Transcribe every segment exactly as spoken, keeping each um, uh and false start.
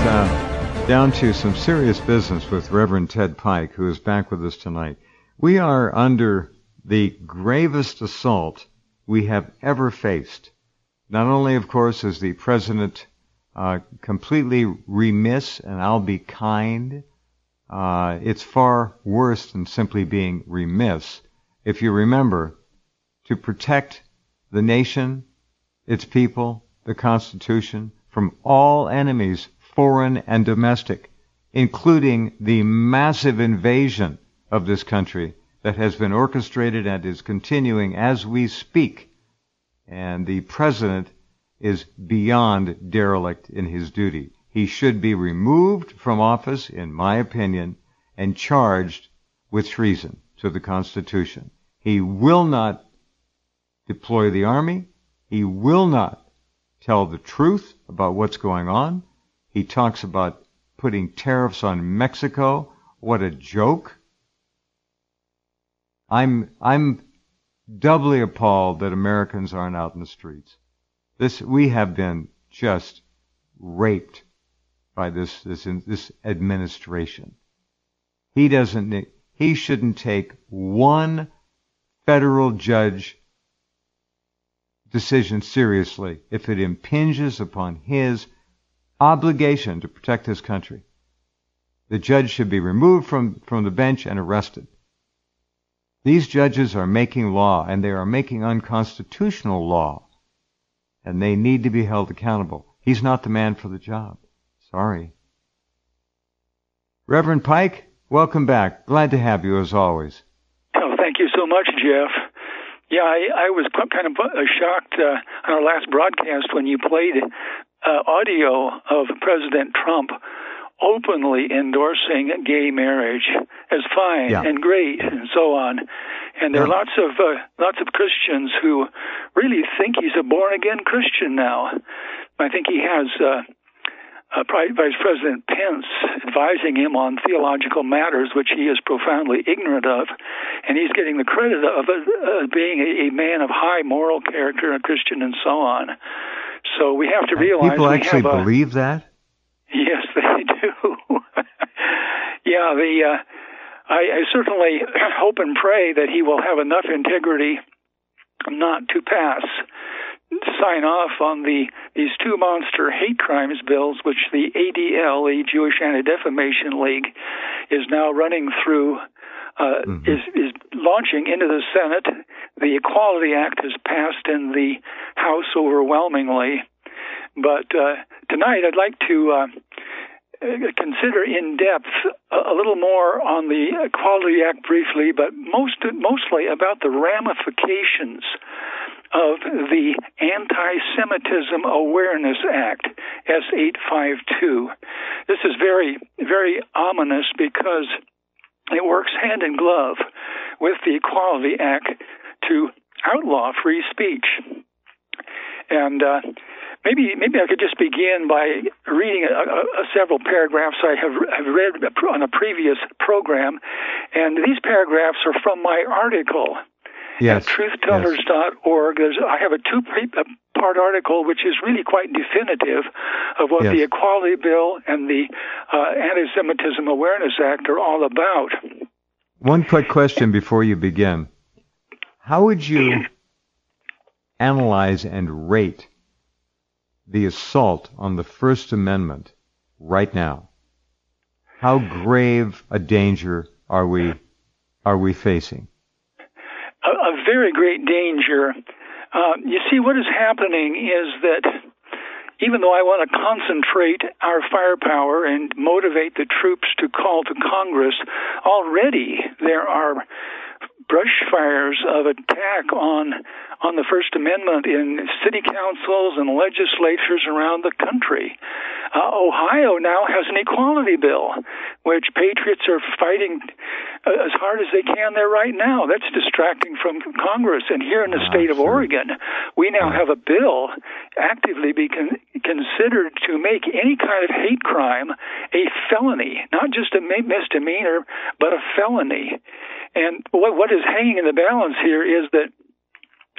uh, down to some serious business with Reverend Ted Pike, who is back with us tonight. We are under the gravest assault we have ever faced. Not only, of course, is the president uh, completely remiss, and I'll be kind, uh, it's far worse than simply being remiss. If you remember, to protect the nation, its people, the Constitution, from all enemies, foreign and domestic, including the massive invasion of this country that has been orchestrated and is continuing as we speak. And the president is beyond derelict in his duty. He should be removed from office, in my opinion, and charged with treason to the Constitution. He will not deploy the army. He will not tell the truth about what's going on. He talks about putting tariffs on Mexico. What a joke. I'm I'm doubly appalled that Americans aren't out in the streets. This we have been just raped by this this this administration. He doesn't he shouldn't take one federal judge decision seriously if it impinges upon his obligation to protect his country. The judge should be removed from, from the bench and arrested. These judges are making law, and they are making unconstitutional law, and they need to be held accountable. He's not the man for the job. Sorry. Reverend Pike, welcome back. Glad to have you as always. Oh, thank you so much, Jeff. Yeah, I, I was kind of shocked uh, on our last broadcast when you played uh, audio of President Trump openly endorsing gay marriage as fine yeah. and great and so on. And there yeah. are lots of uh, lots of Christians who really think he's a born-again Christian now. I think he has uh, uh, Vice President Pence advising him on theological matters which he is profoundly ignorant of, and he's getting the credit of uh, being a, a man of high moral character, a Christian, and so on. So we have to realize people we actually have a, believe that. Yes, they do. yeah, the uh, I, I certainly hope and pray that he will have enough integrity not to pass. Sign off on the these two monster hate crimes bills, which the A D L, the Jewish Anti-Defamation League, is now running through, uh, mm-hmm. is, is launching into the Senate. The Equality Act has passed in the House overwhelmingly. But uh, tonight I'd like to uh, consider in depth a, a little more on the Equality Act briefly, but most mostly about the ramifications of the Anti-Semitism Awareness Act, S eight fifty-two. This is very, very ominous because it works hand in glove with the Equality Act to outlaw free speech. And uh, maybe maybe I could just begin by reading a, a, a several paragraphs I have, have read on a previous program. And these paragraphs are from my article. Yes. At truth tellers dot org. There's, I have a two-part article which is really quite definitive of what yes. the Equality Bill and the uh, Anti-Semitism Awareness Act are all about. One quick question before you begin. How would you analyze and rate the assault on the First Amendment right now? How grave a danger are we are we facing? A, a very great danger. Uh, you see, what is happening is that even though I want to concentrate our firepower and motivate the troops to call to Congress, already there are brush fires of attack on on the First Amendment in city councils and legislatures around the country. Uh, Ohio now has an equality bill, which patriots are fighting uh, as hard as they can there right now. That's distracting from Congress. And here in the ah, state of sure. Oregon, we now have a bill actively being con- considered to make any kind of hate crime a felony, not just a misdemeanor, but a felony. And what, what is hanging in the balance here is that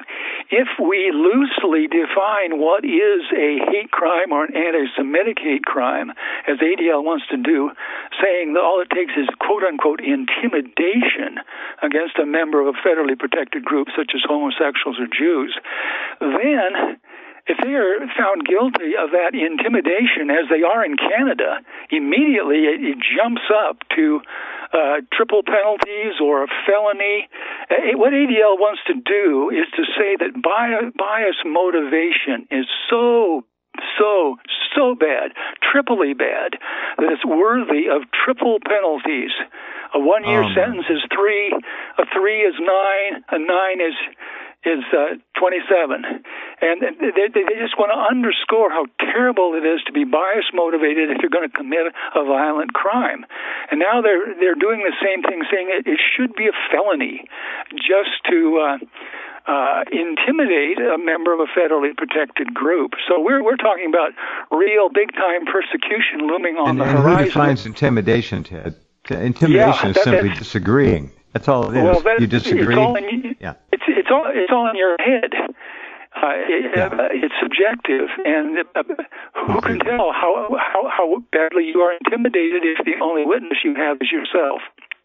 if we loosely define what is a hate crime or an anti-Semitic hate crime, as A D L wants to do, saying that all it takes is quote-unquote intimidation against a member of a federally protected group such as homosexuals or Jews, then if they are found guilty of that intimidation, as they are in Canada, immediately it, it jumps up to uh, triple penalties or a felony. It, what A D L wants to do is to say that bias, bias motivation is so so, so bad, triply bad, that it's worthy of triple penalties. A one-year um, sentence is three, a three is nine, a nine is is uh, twenty-seven. And they, they just want to underscore how terrible it is to be bias-motivated if you're going to commit a violent crime. And now they're they're doing the same thing, saying it, it should be a felony just to uh, uh, intimidate a member of a federally protected group. So we're we're talking about real big-time persecution looming on and, the and horizon. Who defines intimidation, Ted? Intimidation yeah, is that, simply disagreeing. That's all it is. Well, that, you disagree. It's all in, yeah. It's it's all it's all in your head. Uh, it, yeah. uh, it's subjective, and uh, who can tell how, how how badly you are intimidated if the only witness you have is yourself?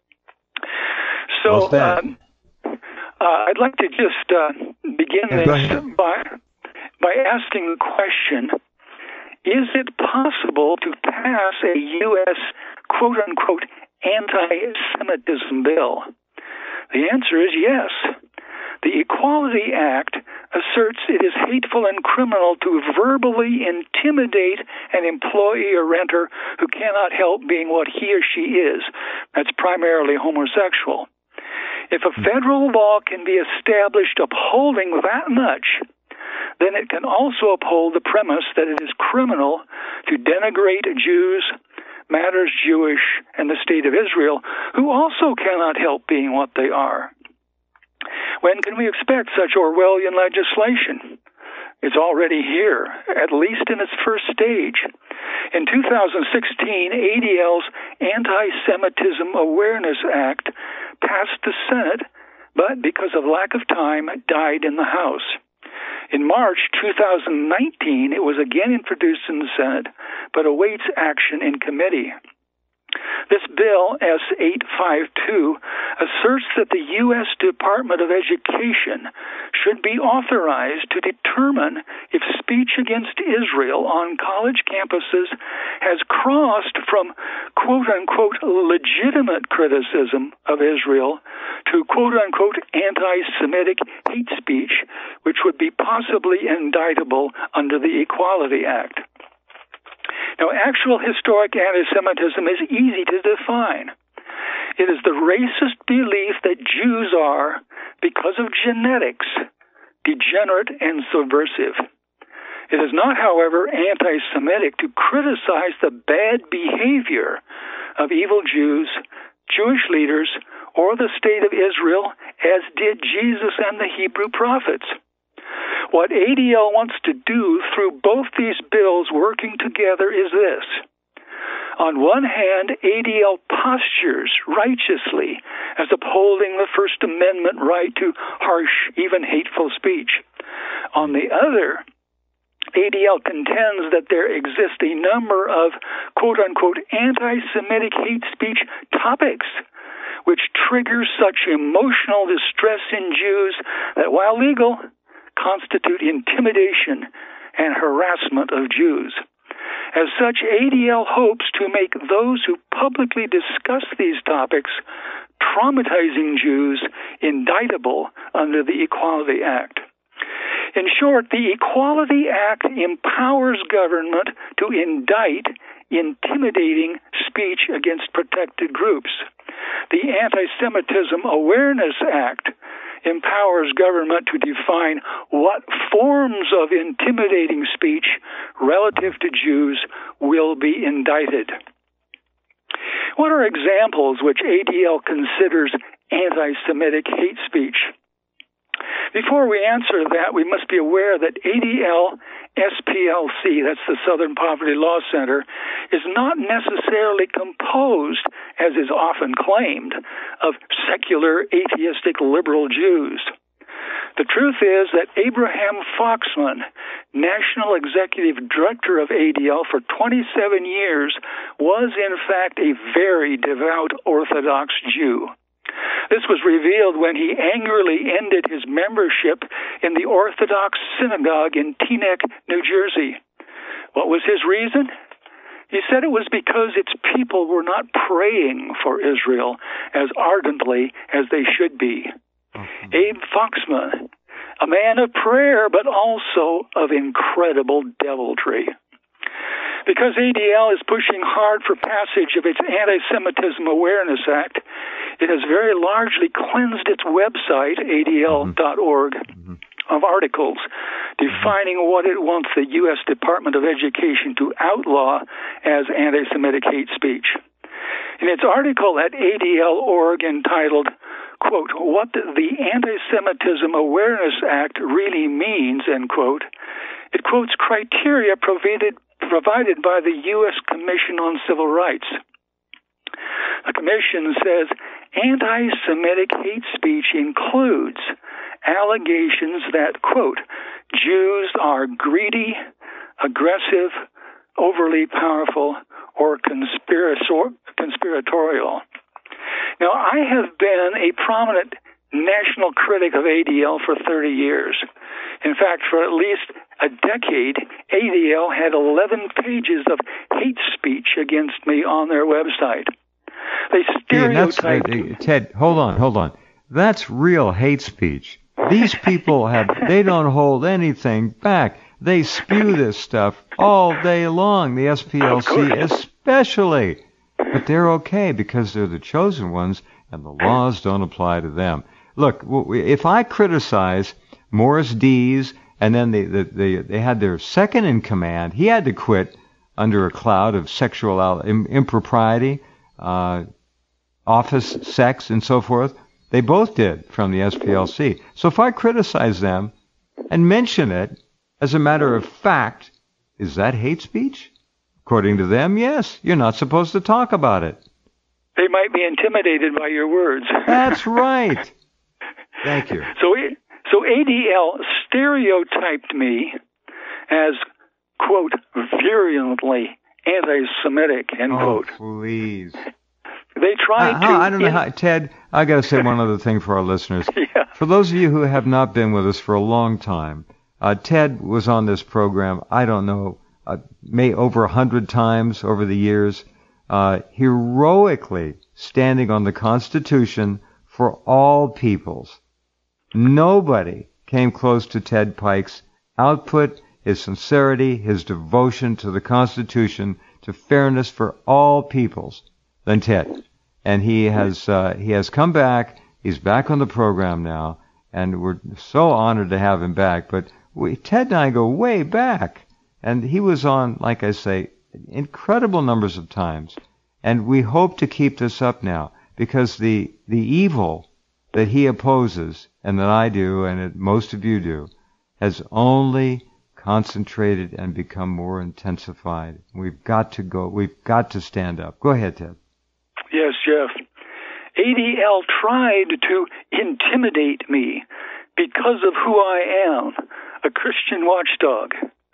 So, um, uh, I'd like to just uh, begin yeah, this by by asking the question: is it possible to pass a U S quote unquote anti-Semitism bill? The answer is yes. The Equality Act asserts it is hateful and criminal to verbally intimidate an employee or renter who cannot help being what he or she is. That's primarily homosexual. If a federal law can be established upholding that much, then it can also uphold the premise that it is criminal to denigrate Jews, matters Jewish, and the state of Israel, who also cannot help being what they are. When can we expect such Orwellian legislation? It's already here, at least in its first stage. In two thousand sixteen, A D L's Anti-Semitism Awareness Act passed the Senate, but because of lack of time, died in the House. In March two thousand nineteen, it was again introduced in the Senate, but awaits action in committee. This bill, S eight fifty-two, asserts that the U S Department of Education should be authorized to determine if speech against Israel on college campuses has crossed from quote-unquote legitimate criticism of Israel to quote-unquote anti-Semitic hate speech, which would be possibly indictable under the Equality Act. Now, actual historic anti-Semitism is easy to define. It is the racist belief that Jews are, because of genetics, degenerate and subversive. It is not, however, anti-Semitic to criticize the bad behavior of evil Jews, Jewish leaders, or the state of Israel, as did Jesus and the Hebrew prophets. What A D L wants to do through both these bills working together is this. On one hand, A D L postures righteously as upholding the First Amendment right to harsh, even hateful speech. On the other, A D L contends that there exist a number of quote-unquote anti-Semitic hate speech topics which trigger such emotional distress in Jews that, while legal, constitute intimidation and harassment of Jews. As such, A D L hopes to make those who publicly discuss these topics traumatizing Jews indictable under the Equality Act. In short, the Equality Act empowers government to indict intimidating speech against protected groups. The Anti-Semitism Awareness Act empowers government to define what forms of intimidating speech relative to Jews will be indicted. What are examples which A D L considers anti-Semitic hate speech? Before we answer that, we must be aware that A D L S P L C, that's the Southern Poverty Law Center, is not necessarily composed, as is often claimed, of secular, atheistic, liberal Jews. The truth is that Abraham Foxman, National Executive Director of A D L for twenty-seven years, was in fact a very devout Orthodox Jew. This was revealed when he angrily ended his membership in the Orthodox Synagogue in Teaneck, New Jersey. What was his reason? He said it was because its people were not praying for Israel as ardently as they should be. Mm-hmm. Abe Foxman, a man of prayer, but also of incredible deviltry. Because A D L is pushing hard for passage of its Anti-Semitism Awareness Act, it has very largely cleansed its website, A D L dot org, mm-hmm. of articles defining mm-hmm. what it wants the U S Department of Education to outlaw as anti-Semitic hate speech. In its article at A D L dot org entitled, quote, What the Anti-Semitism Awareness Act Really Means, end quote, it quotes criteria provided provided by the U S Commission on Civil Rights. The Commission says anti-Semitic hate speech includes allegations that, quote, Jews are greedy, aggressive, overly powerful, or conspiratorial. Now, I have been a prominent national critic of A D L for thirty years. In fact, for at least a decade, A D L had eleven pages of hate speech against me on their website. They stereotyped... Yeah, uh, Ted, hold on, hold on. That's real hate speech. These people have, they don't hold anything back. They spew this stuff all day long, the S P L C especially. But they're okay because they're the chosen ones and the laws don't apply to them. Look, if I criticize Morris Dees, and then they, they, they, they had their second in command, he had to quit under a cloud of sexual impropriety, uh, office sex, and so forth. They both did from the S P L C. So if I criticize them and mention it as a matter of fact, is that hate speech? According to them, yes. You're not supposed to talk about it. They might be intimidated by your words. That's right. Thank you. So, so A D L stereotyped me as, quote, virulently anti-Semitic, end oh, quote. Please. They tried uh, to... I don't know how, Ted, I got to say one other thing for our listeners. Yeah. For those of you who have not been with us for a long time, uh, Ted was on this program, I don't know, uh, may over a hundred times over the years, uh, heroically standing on the Constitution for all peoples. Nobody came close to Ted Pike's output, his sincerity, his devotion to the Constitution, to fairness for all peoples than Ted. And he has uh, he has come back. He's back on the program now, and we're so honored to have him back. But we, Ted and I go way back, and he was on, like I say, incredible numbers of times. And we hope to keep this up now, because the the evil that he opposes, and that I do, and that most of you do, has only concentrated and become more intensified. We've got to go. We've got to stand up. Go ahead, Ted. Yes, Jeff. A D L tried to intimidate me because of who I am, a Christian watchdog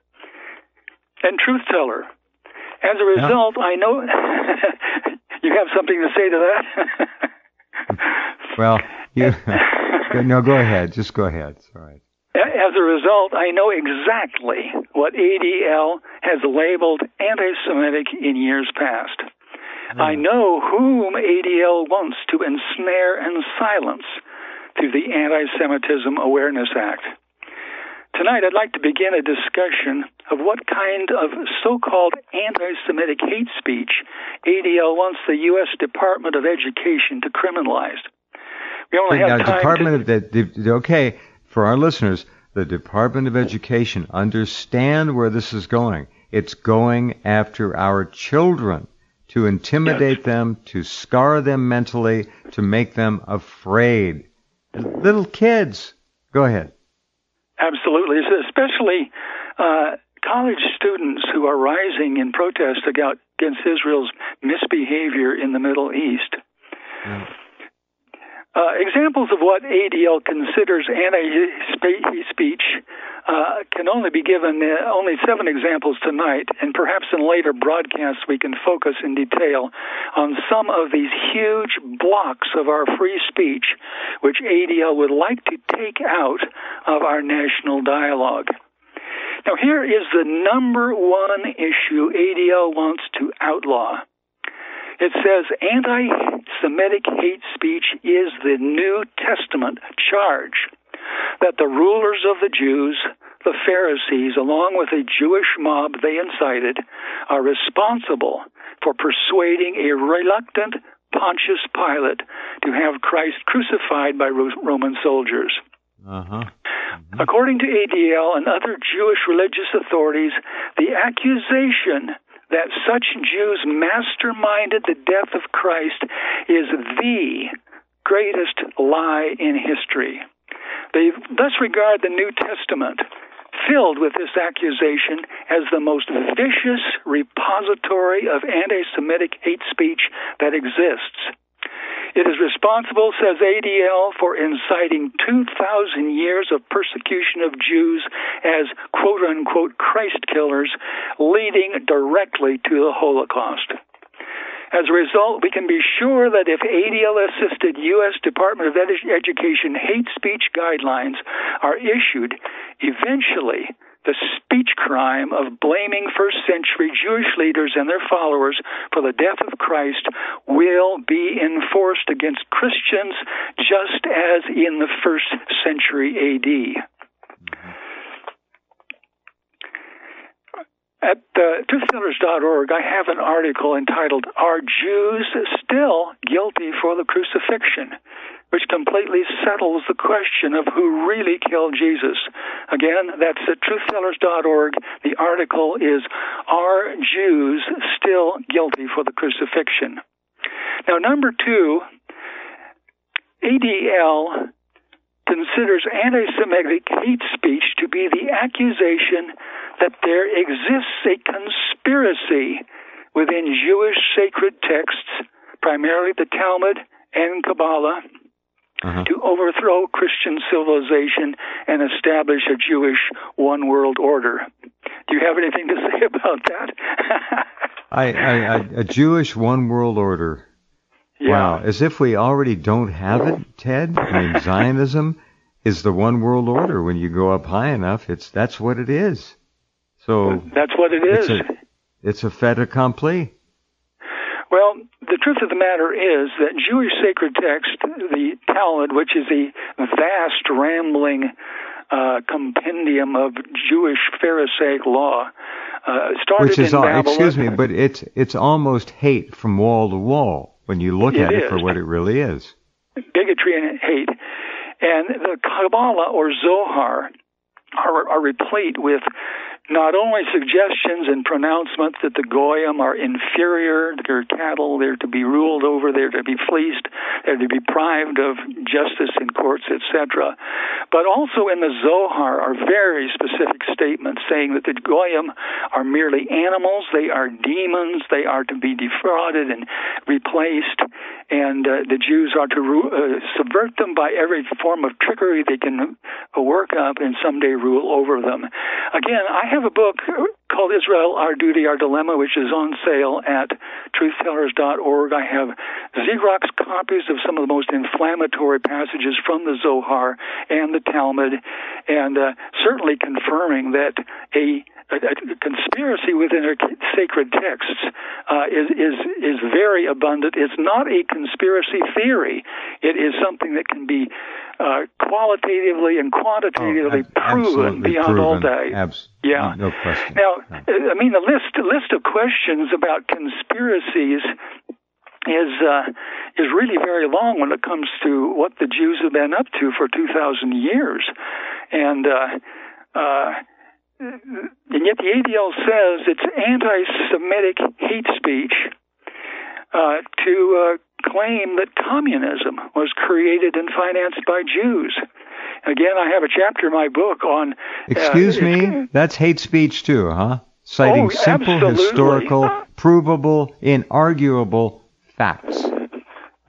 and truth teller. As a result, yeah. I know... You have something to say to that? Well, you... no, go ahead. Just go ahead. It's all right. As a result, I know exactly what A D L has labeled anti-Semitic in years past. Mm. I know whom A D L wants to ensnare and silence through the Anti-Semitism Awareness Act. Tonight, I'd like to begin a discussion of what kind of so-called anti-Semitic hate speech A D L wants the U S Department of Education to criminalize. We only have now, time Department to... Of the, the, okay, for our listeners, the Department of Education, understand where this is going. It's going after our children to intimidate yes. them, to scar them mentally, to make them afraid. Little kids. Go ahead. Absolutely, especially uh, college students who are rising in protest against Israel's misbehavior in the Middle East. Mm. Uh, examples of what A D L considers anti-hate speech uh, can only be given, uh, only seven examples tonight, and perhaps in later broadcasts we can focus in detail on some of these huge blocks of our free speech which A D L would like to take out of our national dialogue. Now here is the number one issue A D L wants to outlaw. It says anti-Semitic hate speech is the New Testament charge that the rulers of the Jews, the Pharisees, along with a Jewish mob they incited, are responsible for persuading a reluctant Pontius Pilate to have Christ crucified by Roman soldiers. Uh-huh. Mm-hmm. According to A D L and other Jewish religious authorities, the accusation that such Jews masterminded the death of Christ is the greatest lie in history. They thus regard the New Testament, filled with this accusation, as the most vicious repository of anti-Semitic hate speech that exists. It is responsible, says A D L, for inciting two thousand years of persecution of Jews as quote-unquote Christ killers, leading directly to the Holocaust. As a result, we can be sure that if A D L-assisted U S Department of Edu- Education hate speech guidelines are issued, eventually the speech crime of blaming first-century Jewish leaders and their followers for the death of Christ will be enforced against Christians just as in the first century A D. At uh, truth tellers dot org, I have an article entitled, Are Jews Still Guilty for the Crucifixion?, which completely settles the question of who really killed Jesus. Again, that's at truth tellers dot org. The article is, Are Jews Still Guilty for the Crucifixion? Now, number two, A D L considers anti-Semitic hate speech to be the accusation that there exists a conspiracy within Jewish sacred texts, primarily the Talmud and Kabbalah, uh-huh. to overthrow Christian civilization and establish a Jewish one-world order. Do you have anything to say about that? I, I, I, a Jewish one-world order. Yeah. Wow, as if we already don't have it, Ted. I mean, Zionism is the one-world order. When you go up high enough, it's that's what it is. So that's what it is. It's a, it's a fait accompli. Well, the truth of the matter is that Jewish sacred text, the Talmud, which is a vast, rambling uh, compendium of Jewish Pharisaic law, uh, started which is in all, Babylon. Excuse me, but it's it's almost hate from wall to wall when you look it at is. it for what it really is. Bigotry and hate. And the Kabbalah or Zohar are, are replete with not only suggestions and pronouncements that the Goyim are inferior, they're cattle, they're to be ruled over, they're to be fleeced, they're to be deprived of justice in courts, et cetera. But also in the Zohar are very specific statements saying that the Goyim are merely animals, they are demons, they are to be defrauded and replaced, and uh, the Jews are to ru- uh, subvert them by every form of trickery they can uh, work up and someday rule over them. Again, I have a book called Israel, Our Duty, Our Dilemma, which is on sale at truth tellers dot org. I have Xerox copies of some of the most inflammatory passages from the Zohar and the Talmud, and uh, certainly confirming that a A, a conspiracy within our sacred texts uh, is is is very abundant. It's not a conspiracy theory. It is something that can be uh, qualitatively and quantitatively oh, ab- proven beyond proven. all doubt. Abs- yeah, no question. Now, no. I mean, the list list of questions about conspiracies is uh, is really very long when it comes to what the Jews have been up to for two thousand years, and. Uh, uh, And yet the A D L says it's anti-Semitic hate speech uh, to uh, claim that communism was created and financed by Jews. Again, I have a chapter in my book on... Excuse uh, me? That's hate speech too, huh? Citing oh, simple, absolutely. historical, provable, inarguable facts.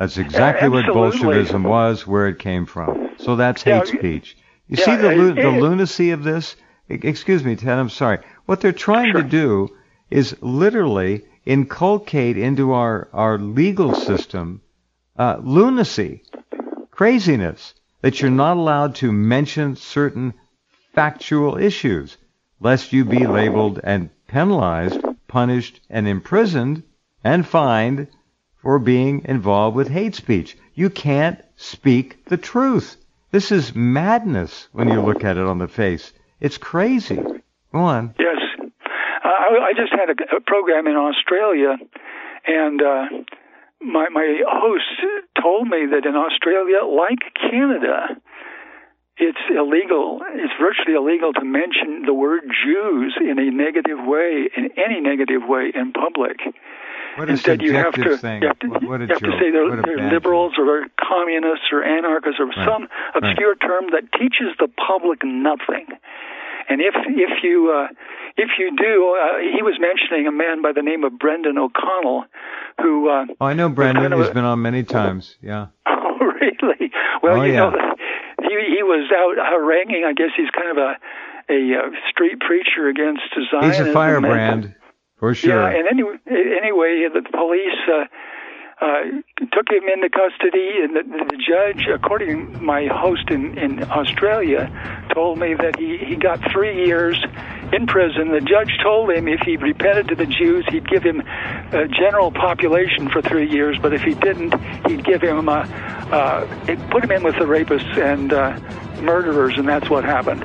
That's exactly uh, what Bolshevism was, where it came from. So that's hate yeah, speech. You yeah, see the it, the it, lunacy of this? Excuse me, Ted, I'm sorry. What they're trying sure. to do is literally inculcate into our, our legal system uh, lunacy, craziness, that you're not allowed to mention certain factual issues, lest you be labeled and penalized, punished, and imprisoned, and fined for being involved with hate speech. You can't speak the truth. This is madness when you look at it on the face. It's crazy. Go on. Yes. Uh, I, I just had a, a program in Australia, and uh, my, my host told me that in Australia, like Canada, it's illegal, it's virtually illegal to mention the word Jews in a negative way, in any negative way in public. What a Instead, you have to, thing. you have to, what, what a you have joke. to say they're, what they're liberals joke. Or they're communists or anarchists or right. some obscure right. term that teaches the public nothing. And if if you uh, if you do, uh, he was mentioning a man by the name of Brendan O'Connell, who. Uh, oh, I know Brendan. Kind of He's a, been on many times. Yeah. Oh, really? Well, oh, you yeah. know, he he was out haranguing. I guess he's kind of a a uh, street preacher against Zionism. He's a firebrand. For sure. Yeah, and anyway, anyway the police uh, uh, took him into custody, and the, the judge, according to my host in, in Australia, told me that he, he got three years in prison. The judge told him if he repented to the Jews, he'd give him a general population for three years, but if he didn't, he'd give him a, uh, put him in with the rapists and uh, murderers, and that's what happened.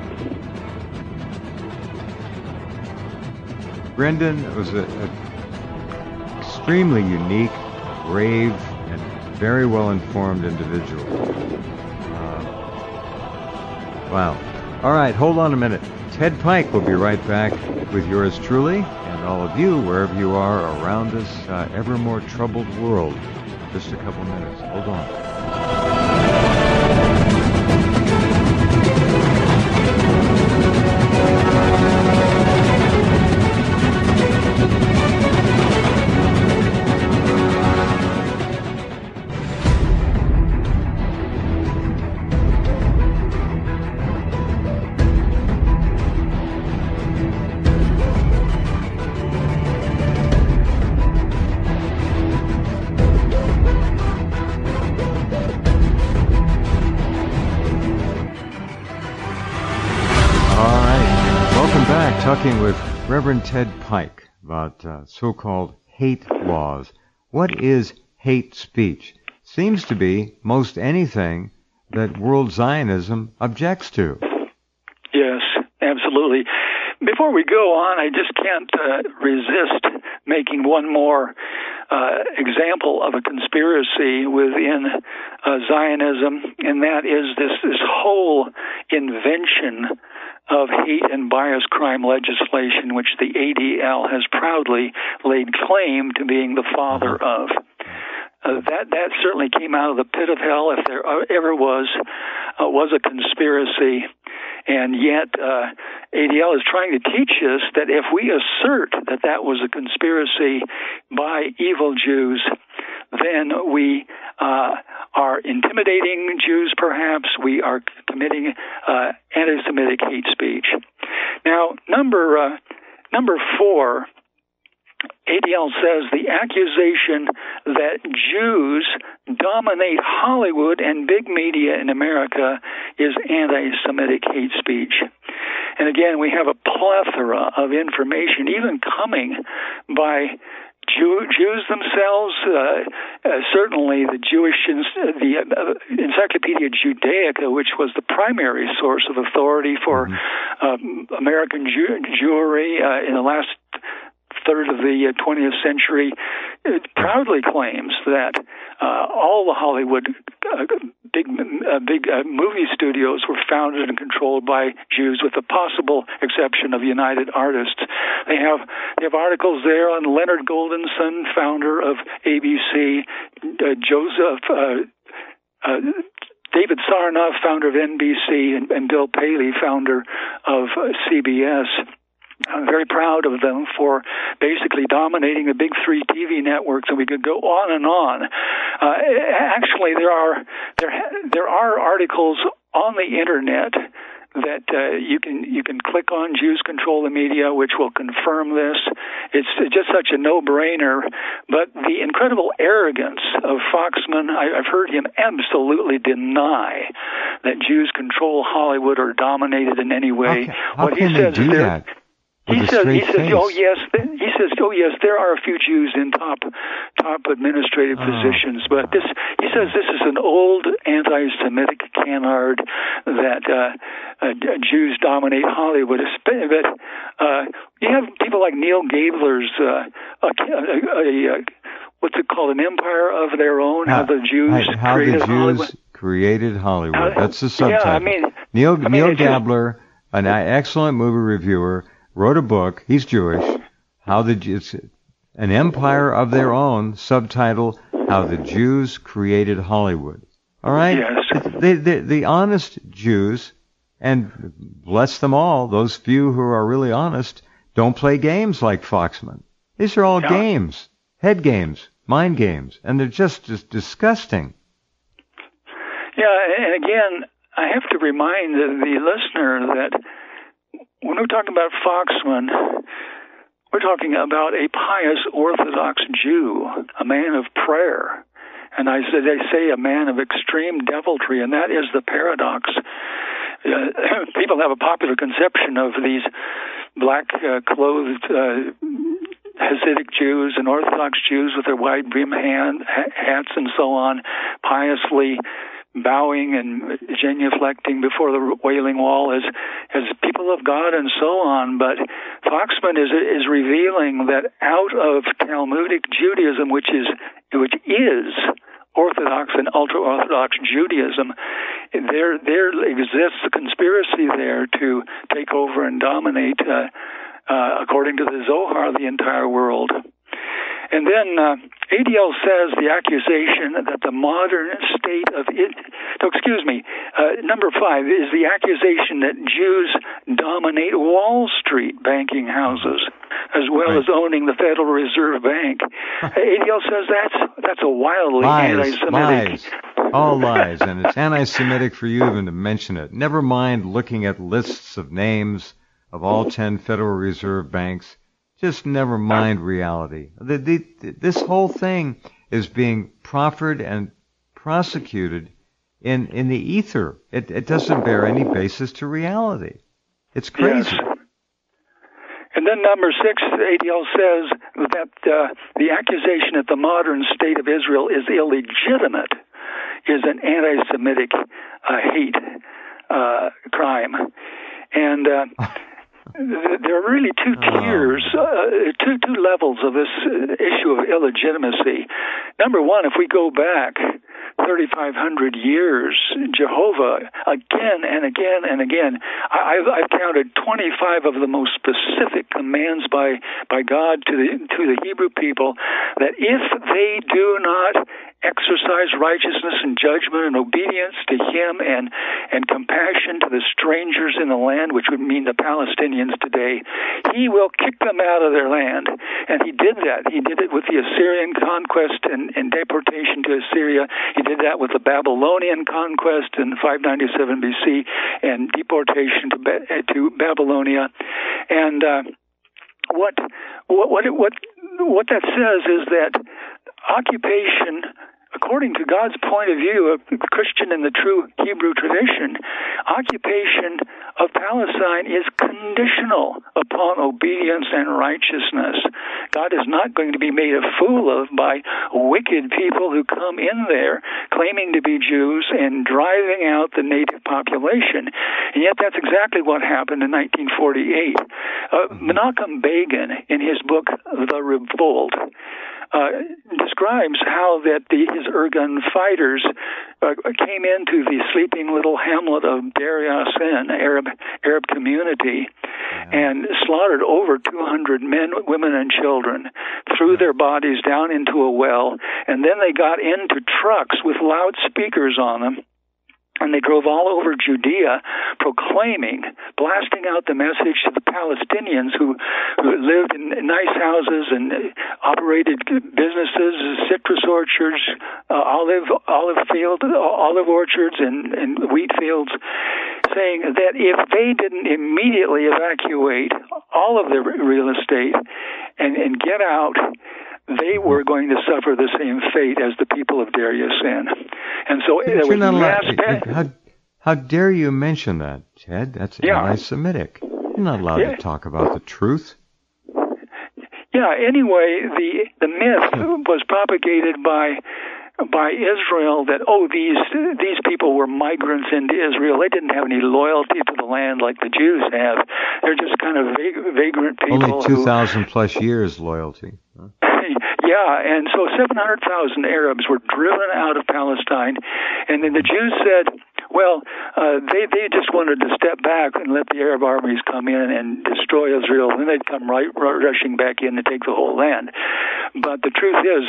Brendan was an extremely unique, brave, and very well-informed individual. Uh, wow. All right, hold on a minute. Ted Pike will be right back with yours truly, and all of you, wherever you are around this uh, ever more troubled world. Just a couple minutes. Hold on. Talking with Reverend Ted Pike about uh, so-called hate laws. What is hate speech? Seems to be most anything that World Zionism objects to. Yes, absolutely. Before we go on, I just can't uh, resist making one more uh, example of a conspiracy within uh, Zionism, and that is this, this whole invention of hate and bias crime legislation, which the A D L has proudly laid claim to being the father of. Uh, that that certainly came out of the pit of hell, if there ever was uh, was a conspiracy. And yet, uh, A D L is trying to teach us that if we assert that that was a conspiracy by evil Jews, then we uh, are intimidating Jews, perhaps. We are committing uh, anti-Semitic hate speech. Now, number uh, number four, A D L says the accusation that Jews dominate Hollywood and big media in America is anti-Semitic hate speech. And again, we have a plethora of information, even coming by Jew, Jews themselves, uh, uh, certainly the Jewish, the uh, Encyclopedia Judaica, which was the primary source of authority for mm-hmm. um, American Jew, Jewry uh, in the last third of the twentieth century, it proudly claims that uh, all the Hollywood uh, big uh, big uh, movie studios were founded and controlled by Jews, with the possible exception of United Artists. They have they have articles there on Leonard Goldenson, founder of A B C, uh, Joseph. Uh, uh, David Sarnoff, founder of N B C, and, and Bill Paley, founder of uh, C B S. I'm very proud of them for basically dominating the big three T V networks, and we could go on and on. Uh, actually, there are there there are articles on the internet that uh, you can you can click on Jews Control the Media, which will confirm this. It's just such a no-brainer. But the incredible arrogance of Foxman, I, I've heard him absolutely deny that Jews control Hollywood or dominated in any way. How can, how what can he they says do there, that? He With says, a straight he says, face? oh yes, he says, oh yes, there are a few Jews in top top administrative Oh. positions, but this, he says, this is an old anti-Semitic canard that uh, uh, Jews dominate Hollywood. But uh, you have people like Neil Gabler's uh, a, a, a, a what's it called, an empire of their own? How, how the Jews right, how created the Jews Hollywood. created Hollywood. Uh, That's the subtitle. Yeah, I mean, Neil I mean, Neil it's just- Gabler, an excellent movie reviewer, wrote a book. He's Jewish. How the it's an empire of their own. Subtitle: How the Jews Created Hollywood. All right. Yes. The, the, the honest Jews, and bless them all, those few who are really honest, don't play games like Foxman. These are all Yeah. games, head games, mind games, and they're just, just disgusting. Yeah, and again, I have to remind the, the listener that when we're talking about Foxman, we're talking about a pious Orthodox Jew, a man of prayer. And I said, they say a man of extreme deviltry, and that is the paradox. Uh, people have a popular conception of these black-clothed uh, Hasidic Jews and Orthodox Jews with their wide brim hand, hats and so on, piously bowing and genuflecting before the Wailing Wall as as people of God and so on. But Foxman is is revealing that out of Talmudic Judaism, which is which is Orthodox and ultra-Orthodox Judaism, there there exists a conspiracy there to take over and dominate, uh, uh, according to the Zohar, the entire world. And then uh, A D L says the accusation that the modern state of it, no, excuse me, uh, number five is the accusation that Jews dominate Wall Street banking houses, as well Right. as owning the Federal Reserve Bank. A D L says that's that's a wildly Lies, anti-Semitic. lies, all lies, and it's anti-Semitic for you even to mention it. Never mind looking at lists of names of all ten Federal Reserve banks. Just never mind reality. The, the, this whole thing is being proffered and prosecuted in in the ether. It, it doesn't bear any basis to reality. It's crazy. Yes. And then number six, A D L says that uh, the accusation that the modern state of Israel is illegitimate is an anti-Semitic uh, hate uh, crime. And uh, there are really two tiers, uh, two two levels of this issue of illegitimacy. Number one, if we go back thirty-five hundred years, Jehovah, again and again and again, I've, I've counted twenty-five of the most specific commands by, by God to the to the Hebrew people that if they do not exercise righteousness and judgment and obedience to Him and and compassion to the strangers in the land, which would mean the Palestinians today, He will kick them out of their land. And He did that. He did it with the Assyrian conquest and, and deportation to Assyria. He did that with the Babylonian conquest in five ninety-seven B C and deportation to ba- to Babylonia. And uh, what what what what what that says is that occupation, according to God's point of view, of the Christian and the true Hebrew tradition, occupation of Palestine is conditional upon obedience and righteousness. God is not going to be made a fool of by wicked people who come in there claiming to be Jews and driving out the native population. And yet that's exactly what happened in nineteen forty-eight. Uh, Menachem Begin, in his book The Revolt, Uh, describes how that the, his Irgun fighters uh, came into the sleeping little hamlet of Deir Yassin, Arab Arab community, yeah. and slaughtered over two hundred men, women, and children, threw their bodies down into a well, and then they got into trucks with loudspeakers on them And they drove all over Judea proclaiming, blasting out the message to the Palestinians who, who lived in nice houses and operated businesses, citrus orchards, uh, olive olive fields, olive orchards, and, and wheat fields, saying that if they didn't immediately evacuate all of their real estate and, and get out, they were going to suffer the same fate as the people of Deir Yassin. And so there was mass allowed, how, how dare you mention that, Ted? That's yeah. anti-Semitic. You're not allowed yeah. to talk about the truth. Yeah, anyway, the the myth was propagated by by Israel that, oh, these these people were migrants into Israel. They didn't have any loyalty to the land like the Jews have. They're just kind of vag- vagrant people. Only two thousand plus years loyalty. Huh? Yeah, and so seven hundred thousand Arabs were driven out of Palestine, and then the Jews said, well, uh, they they just wanted to step back and let the Arab armies come in and destroy Israel, and then they'd come right rushing back in to take the whole land. But the truth is,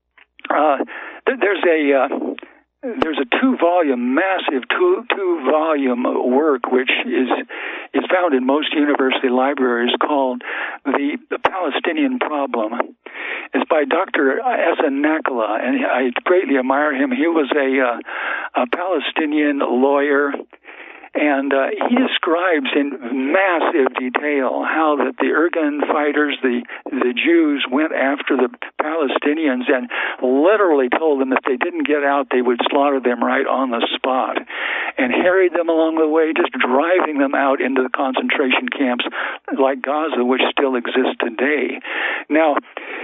uh, th- there's a uh, there's a two-volume, massive two two-volume work which is is found in most university libraries called the, the Palestinian Problem. It's by Doctor Esen Nakala, and I greatly admire him. He was a, uh, a Palestinian lawyer, and uh, he describes in massive detail how that the Irgun fighters, the the Jews, went after the Palestinians and literally told them if they didn't get out, they would slaughter them right on the spot, and harried them along the way, just driving them out into the concentration camps like Gaza, which still exists today. Now,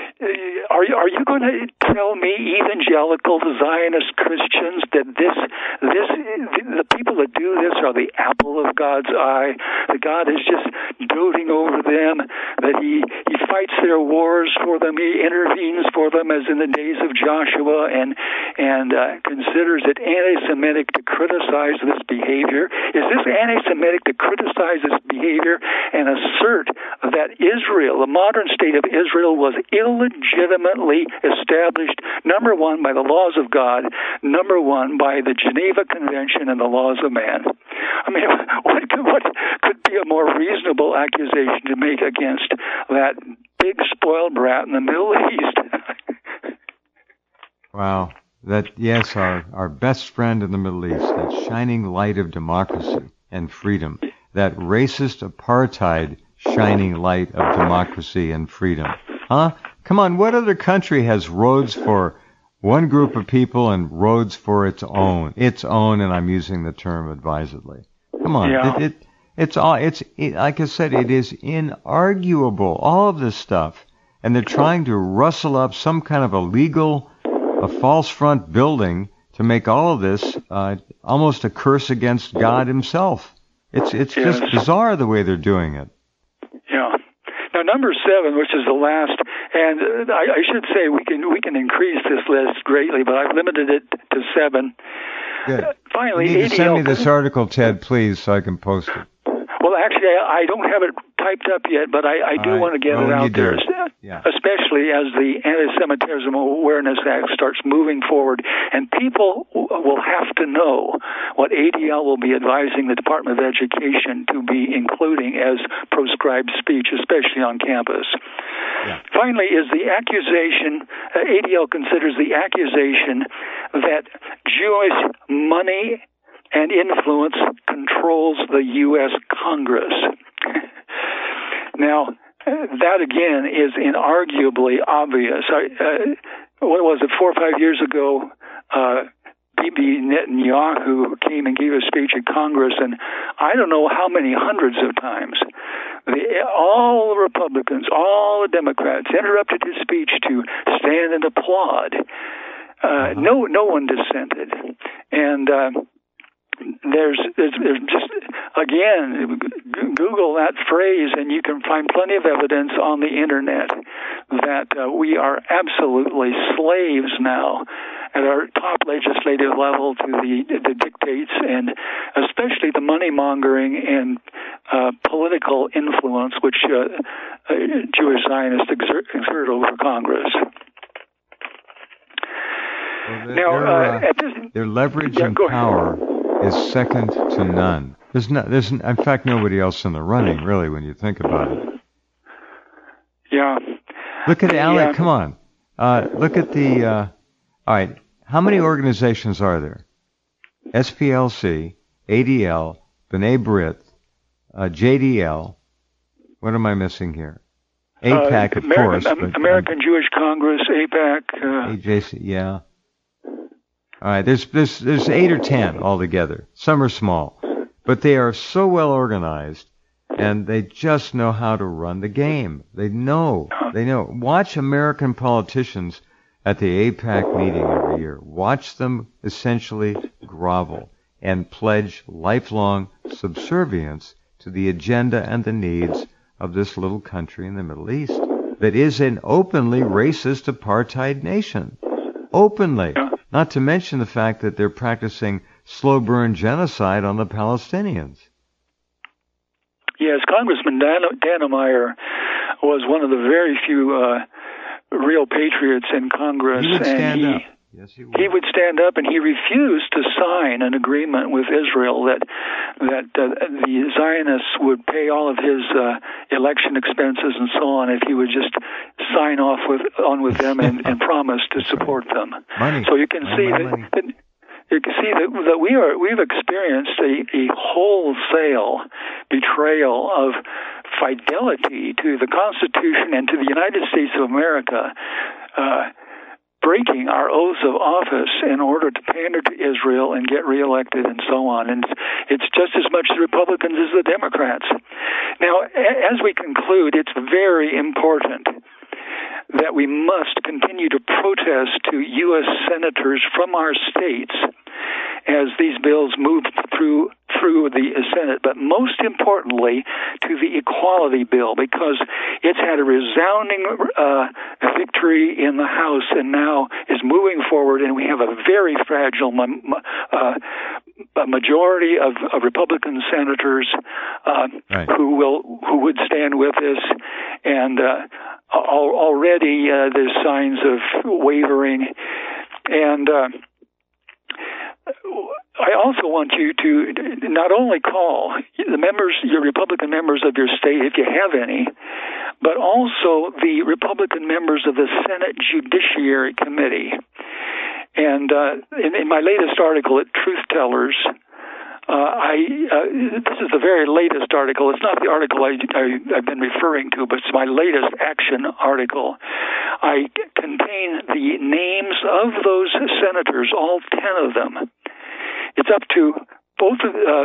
are you, are you going to tell me, evangelical Zionist Christians, that this this the people that do this are the apple of God's eye, that God is just doting over them, that he, he fights their wars for them, he intervenes for them as in the days of Joshua, and and uh, considers it anti-Semitic to criticize this behavior? Is this anti-Semitic to criticize this behavior and assert that Israel, the modern state of Israel, was illegitimately established, number one, by the laws of God, number one, by the Geneva Convention and the laws of man? I mean, what could, what could be a more reasonable accusation to make against that big spoiled brat in the Middle East? Wow. That, yes, our, our best friend in the Middle East, that shining light of democracy and freedom, that racist apartheid shining light of democracy and freedom. Huh? Come on, what other country has roads for one group of people and roads for its own? Its own, and I'm using the term advisedly. Come on. Yeah. It, it, it's all, it's, it, like I said, it is inarguable, all of this stuff. And they're trying to rustle up some kind of a legal, a false front building to make all of this uh, almost a curse against God himself. It's it's yes. just bizarre the way they're doing it. Yeah. Now, number seven, which is the last, and I, I should say we can we can increase this list greatly, but I've limited it to seven. Good. Uh, finally, you need A D L, to send me this article, Ted, please, so I can post it. Well, actually, I, I don't have it typed up yet, but I, I do right. want to get well, it out there, yeah. especially as the Anti-Semitism Awareness Act starts moving forward. And people will have to know what A D L will be advising the Department of Education to be including as proscribed speech, especially on campus. Yeah. Finally, is the accusation, uh, A D L considers the accusation that Jewish money and influence controls the U S Congress. Now, that again is inarguably obvious. I, uh, what was it, four or five years ago, uh, Bibi Netanyahu came and gave a speech at Congress, and I don't know how many hundreds of times, the, all the Republicans, all the Democrats interrupted his speech to stand and applaud. Uh, no, no one dissented. And, uh, There's, there's, there's just, again, Google that phrase and you can find plenty of evidence on the internet that uh, we are absolutely slaves now at our top legislative level to the, the dictates and especially the money mongering and uh, political influence which uh, uh, Jewish Zionists exert, exert over Congress. Well, now, their, uh, uh, at this, their leverage yeah, and go power. ahead. is second to none. There's no, there's in fact nobody else in the running, really, when you think about it. Yeah. Look at Alec. Yeah. Come on. Uh, look at the. Uh, all right. How many organizations are there? S P L C, A D L, B'nai B'rith, uh, J D L. What am I missing here? AIPAC, uh, of American, course. Um, but, American um, Jewish Congress, AIPAC. Uh, A J C, yeah. All right. There's there's there's eight or ten altogether. Some are small, but they are so well organized. And they just know how to run the game. They know. They know. Watch American politicians at the AIPAC meeting every year. Watch them essentially grovel and pledge lifelong subservience to the agenda and the needs of this little country in the Middle East that is an openly racist apartheid nation. Openly. Not to mention the fact that they're practicing slow burn genocide on the Palestinians. Yes, Congressman Dan- Dannemeyer was one of the very few uh, real patriots in Congress. He would stand and he, up. Yes, he would. He would stand up, and he refused to sign an agreement with Israel that that uh, the Zionists would pay all of his uh, election expenses and so on if he would just sign off with on with them and, and promise to support them. Money. So you can money, see money, that. money. that You can see that, that we are we've experienced a, a wholesale betrayal of fidelity to the Constitution and to the United States of America, uh, breaking our oaths of office in order to pander to Israel and get reelected and so on. And it's just as much the Republicans as the Democrats. Now, as we conclude, it's very important that we must continue to protest to U S senators from our states as these bills move through through the Senate, but most importantly to the equality bill, because it's had a resounding uh, victory in the House and now is moving forward, and we have a very fragile uh, a majority of, of Republican senators uh, right. who will who would stand with us, and uh, already uh, there's signs of wavering, and uh, I also want you to not only call the members, your Republican members of your state, if you have any, but also the Republican members of the Senate Judiciary Committee. And uh, in, in my latest article at Truth Tellers, uh, I uh, this is the very latest article. It's not the article I, I, I've been referring to, but it's my latest action article. I contain the names of those senators, all ten of them. It's up to both of, uh,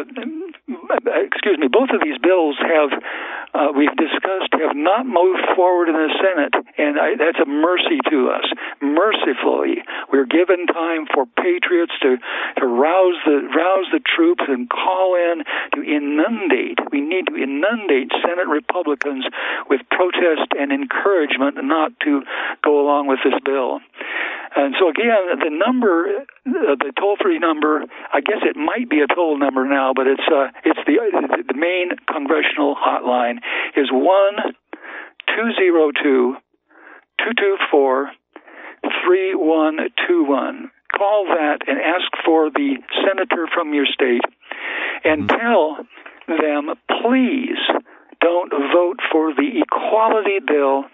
excuse me, both of these bills have, uh, we've discussed, have not moved forward in the Senate, and I, that's a mercy to us. Mercifully, we're given time for patriots to, to rouse the rouse the troops and call in to inundate. We need to inundate Senate Republicans with protest and encouragement not to go along with this bill. And so again, the number, uh, the toll-free number, I guess it might be a toll number now, but it's uh, it's the the main congressional hotline is one two zero two two two four three one two one. Call that and ask for the senator from your state, and tell them, please don't vote for the equality bill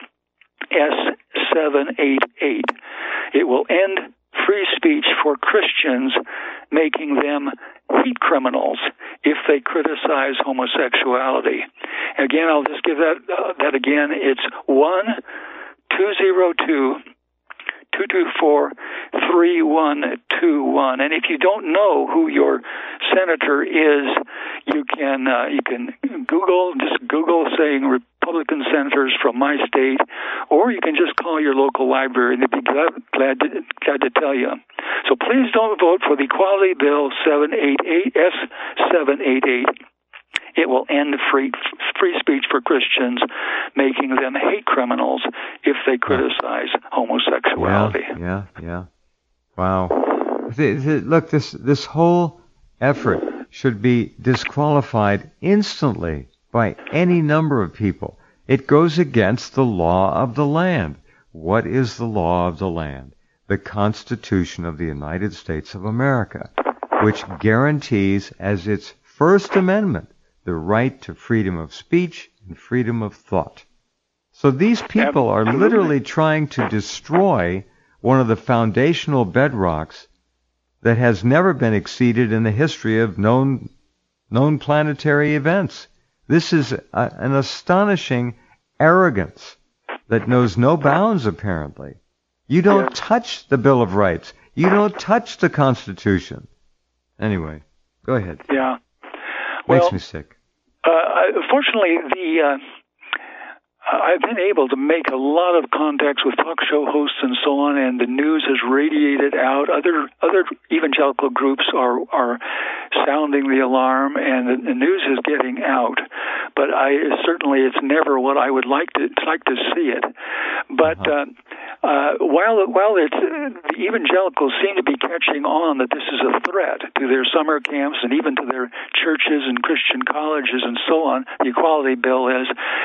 S seven eighty-eight. It will end free speech for Christians, making them hate criminals if they criticize homosexuality. Again, I'll just give that uh, that again. It's one two zero two two two four three one two one. And if you don't know who your senator is, you can uh, you can Google just Google saying Republican senators from my state, or you can just call your local library and they'd be glad, glad, to, glad to tell you. So please don't vote for the Equality Bill seven eighty-eight S seven eighty-eight. It will end free free speech for Christians, making them hate criminals if they criticize homosexuality. Yeah, yeah, yeah. Wow. Look, this this whole effort should be disqualified instantly by any number of people. It goes against the law of the land. What is the law of the land? The Constitution of the United States of America. which guarantees as its First Amendment the right to freedom of speech and freedom of thought. So these people are literally trying to destroy one of the foundational bedrocks that has never been exceeded in the history of known known planetary events. This is a, an astonishing arrogance that knows no bounds, apparently. You don't yes. touch the Bill of Rights. You don't touch the Constitution. Anyway, go ahead. Yeah. Makes well, me sick. Uh, fortunately, the... Uh, I've been able to make a lot of contacts with talk show hosts and so on, and the news has radiated out. Other other evangelical groups are are sounding the alarm, and the, the news is getting out. But I certainly, it's never what I would like to like to see it. But uh-huh. uh, uh, while while it's uh, the evangelicals seem to be catching on that this is a threat to their summer camps and even to their churches and Christian colleges and so on, the Equality Bill is.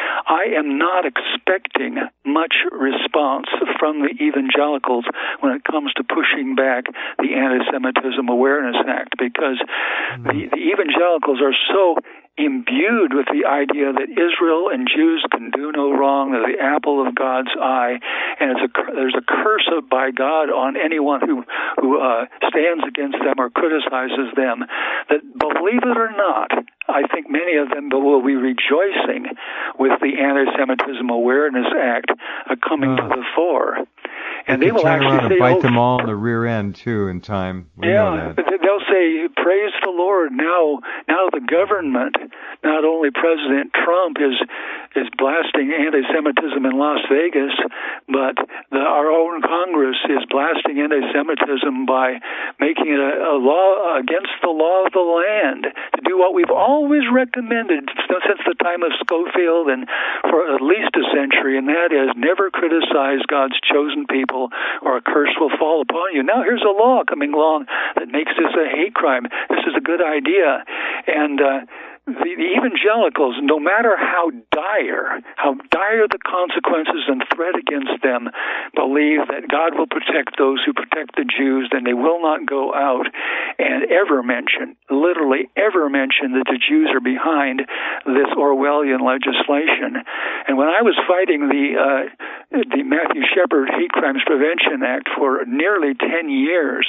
I am not expecting much response from the evangelicals when it comes to pushing back the Anti-Semitism Awareness Act, because mm-hmm. the, the evangelicals are so imbued with the idea that Israel and Jews can do no wrong, they're the apple of God's eye, and it's a, there's a curse of, by God on anyone who, who uh, stands against them or criticizes them, that, believe it or not, I think many of them will be rejoicing with the Anti-Semitism Awareness Act uh, coming oh. to the fore. And they, they will turn actually around and say, bite oh, them all in the rear end, too, in time. We yeah, know that. They'll say, praise the Lord. Now, now the government, not only President Trump is is blasting anti-Semitism in Las Vegas, but the, our own Congress is blasting anti-Semitism by making it a, a law against the law of the land to do what we've always recommended since the time of Schofield and for at least a century, and that is never criticize God's chosen people or a curse will fall upon you. Now here's a law coming along that makes this a hate crime. This is a good idea. And uh, the, the evangelicals, no matter how dire, how dire the consequences and threat against them, believe that God will protect those who protect the Jews, and they will not go out and ever mention, literally ever mention, that the Jews are behind this Orwellian legislation. And when I was fighting the uh, the Matthew Shepard Hate Crimes Prevention Act for nearly ten years,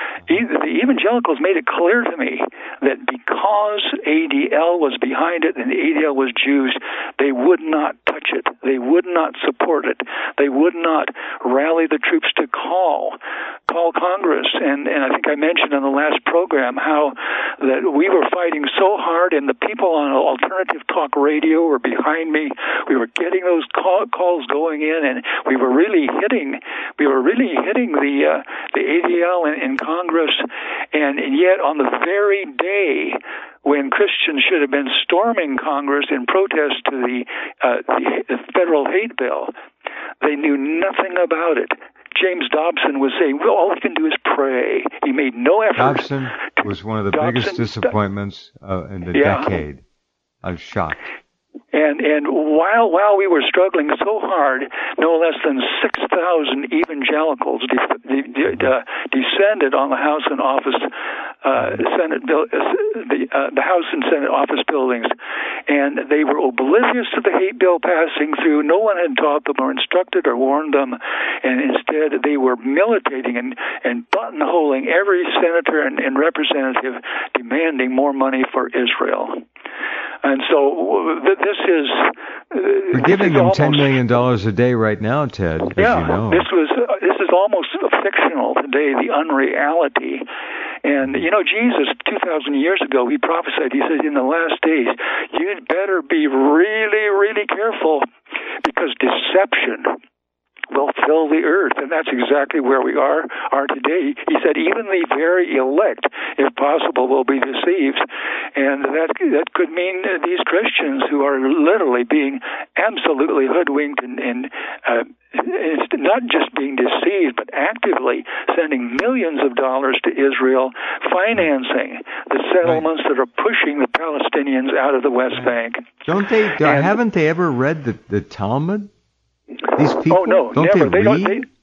the evangelicals made it clear to me that because A D L was behind it and the A D L was Jews, they would not touch it. They would not support it. They would not rally the troops to call call Congress. And, and I think I mentioned in the last program how that we were fighting so hard, and the people on alternative talk radio were behind me. We were getting those call, calls going in, and we were really hitting we were really hitting the uh, the A D L in, in Congress. And, and yet on the very day when Christians should have been storming Congress in protest to the, uh, the, the federal hate bill, they knew nothing about it. James Dobson was saying, well, all we can do is pray. He made no effort. Dobson was one of the Dobson, biggest disappointments uh, in the yeah. decade. I was shocked. And and while while we were struggling so hard, no less than six thousand evangelicals de- de- de- de- descended on the House and Office, uh, Senate, uh, the uh, the House and Senate office buildings, and they were oblivious to the hate bill passing through. No one had taught them or instructed or warned them, and instead they were militating and and buttonholing every senator and, and representative, demanding more money for Israel. And so this is... We're giving them ten million dollars a day right now, Ted, as yeah, you know. this was uh, this is almost fictional today, the unreality. And, you know, Jesus, two thousand years ago, he prophesied, he said, in the last days, you'd better be really, really careful, because deception will fill the earth, and that's exactly where we are are today. He said even the very elect, if possible, will be deceived, and that that could mean these Christians who are literally being absolutely hoodwinked and, and uh, it's not just being deceived, but actively sending millions of dollars to Israel, financing the settlements right. that are pushing the Palestinians out of the West right. Bank. Don't they? And, haven't they ever read the, the Talmud? These people, oh no, don't never. they, they read? don't. They,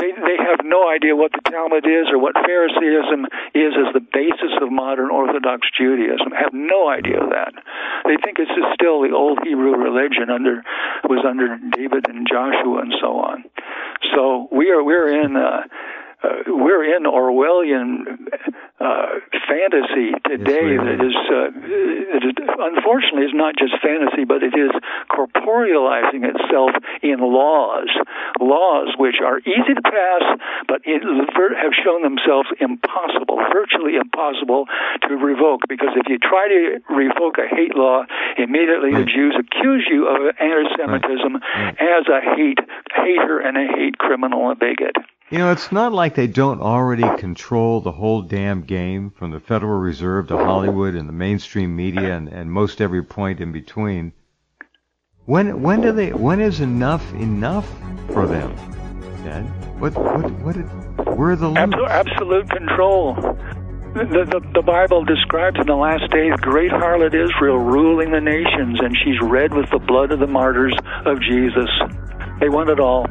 they they have no idea what the Talmud is or what Pharisaism is as the basis of modern Orthodox Judaism. Have no idea of that. They think it's just still the old Hebrew religion under was under David and Joshua and so on. So we are we're in. Uh, Uh, we're in Orwellian uh, fantasy today yes, that is, uh, it is, unfortunately, is not just fantasy, but it is corporealizing itself in laws, laws which are easy to pass, but it, have shown themselves impossible, virtually impossible to revoke. Because if you try to revoke a hate law, immediately right. the Jews accuse you of anti-Semitism right. Right. as a hate hater and a hate criminal and bigot. You know, it's not like they don't already control the whole damn game, from the Federal Reserve to Hollywood and the mainstream media and, and most every point in between. When when do they? When is enough enough for them, Ted? What what what? Did, where are the limits? Absolute control. The, the the Bible describes in the last days great harlot Israel ruling the nations, and she's red with the blood of the martyrs of Jesus. They want it all.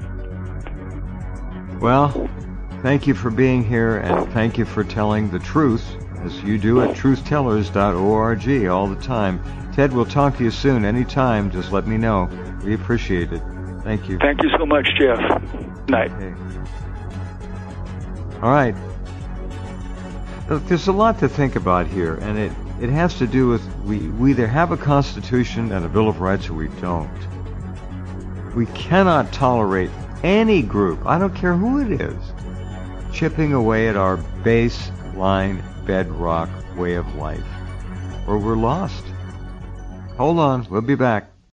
Well, thank you for being here, and thank you for telling the truth, as you do at truth tellers dot org all the time. Ted, we'll talk to you soon. Anytime, just let me know. We appreciate it. Thank you. Thank you so much, Jeff. Night. Okay. All right. Look, there's a lot to think about here, and it, it has to do with we, we either have a Constitution and a Bill of Rights or we don't. We cannot tolerate any group, I don't care who it is, chipping away at our baseline bedrock way of life, or we're lost. Hold on, we'll be back.